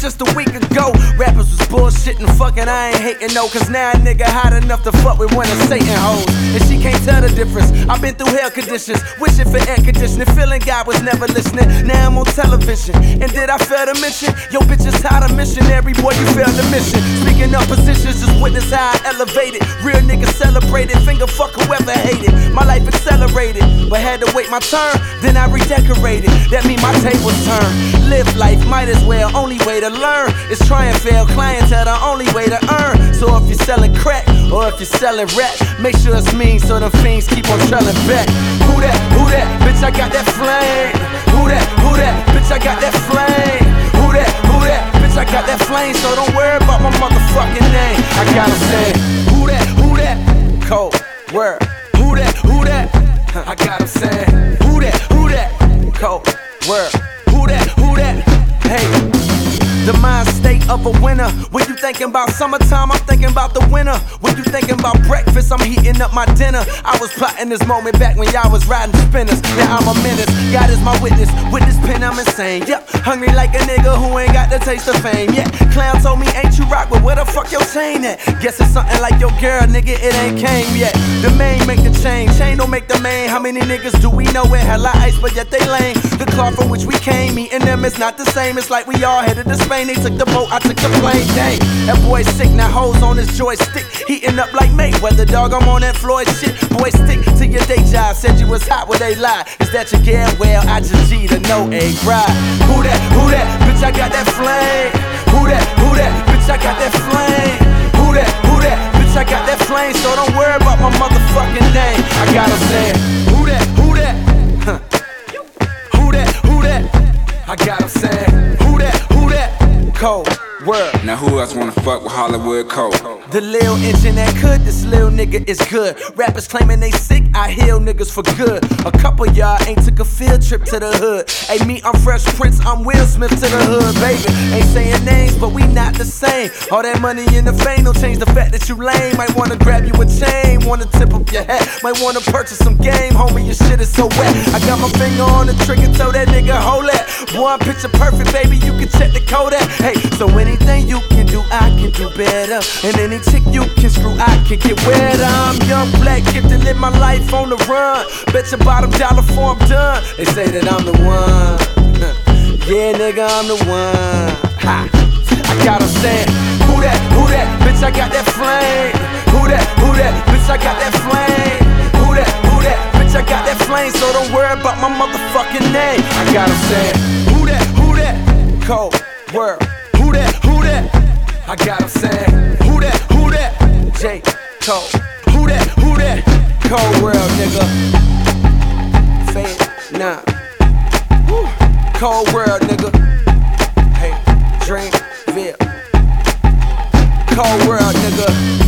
just a week ago. Rappers was bullshitting, fucking, I ain't hating no. Cause now a nigga hot enough to fuck with one of Satan hoes. And she can't tell the difference. I've been through hell conditions, wishing for air conditioning, feeling God was never listening. Now I'm on television, and did I fail to mention? Yo, bitch is hot, a missionary, boy, you failed the mission. Speaking of positions, just witness how I elevated. Real niggas celebrated, finger fuck whoever hated. My life accelerated, but had to wait my turn, then I redecorated. That mean my tables turn. Live life, might as well, only way to learn is try and fail, clientele the only way to earn. So if you're selling crack, or if you're selling rap, make sure it's mean so the fiends keep on trailing back. Who that, bitch, I got that flame. Who that, bitch, I got that flame. Who that, bitch, I got that flame. So don't worry about my motherfucking name. I gotta say, who that, cold word. Who that, I gotta say, who that, cold word. Who that, hey. The mind state of a winner. When you thinking about summertime, I'm thinking about the winter. When you thinking about breakfast, I'm heating up my dinner. I was plotting this moment back when y'all was riding spinners. Now I'm a menace, God is my witness. With this pen I'm insane, yep. Hungry like a nigga who ain't got the taste of fame, yeah. Clown told me ain't you rock, but where the fuck your chain at? Guess it's something like your girl, nigga, it ain't came yet. The main make the chain don't make the main. How many niggas do we know with hella ice, but yet they lame? The car from which we came, me and them is not the same. It's like we all headed to Spain. They took the boat, I took the plane. Dang, that boy sick, now hoes on his joystick, heating up like Mayweather, dog. I'm on that Floyd shit. Boy, stick to your day job. Said you was hot, well they lie. Is that your girl? Well, I just G to no A ride. Who that, bitch, I got that flame. Who that, bitch, I got that flame. Who that, bitch, I got that flame. So don't worry about my motherfucking name. I gotta say, who that, huh. Who that, I gotta say, who that, cold word. Now who else wanna fuck with Hollywood Cole? The lil engine that could, this lil nigga is good. Rappers claiming they sick, I heal niggas for good. A couple y'all ain't took a field trip to the hood. Hey, me, I'm Fresh Prince, I'm Will Smith to the hood, baby. Ain't saying names, but we not the same. All that money and the fame don't change the fact that you lame. Might wanna grab you a chain, wanna tip up your hat. Might wanna purchase some game, homie, your shit is so wet. I got my finger on the trigger, told that nigga, hold that. Boy, I'm picture perfect, baby, you can check the Kodak. Hey, so anything you can do, I can do better. And any chick you can screw, I can get wetter. I'm young, black, get to live my life on the run. Bet your bottom dollar before I'm done. They say that I'm the one. Yeah, nigga, I'm the one. Ha. I gotta say, who that, bitch, I got that flame. Who that, bitch, I got that flame. Who that, bitch, I got that flame. So don't worry about my motherfucking name. I gotta say, who that, cold word. Who that, I gotta say, who that, J. Cole. Who that, cold world, nigga. Say it now. Woo. Cold world, nigga. Hey, Dreamville. Cold world, nigga.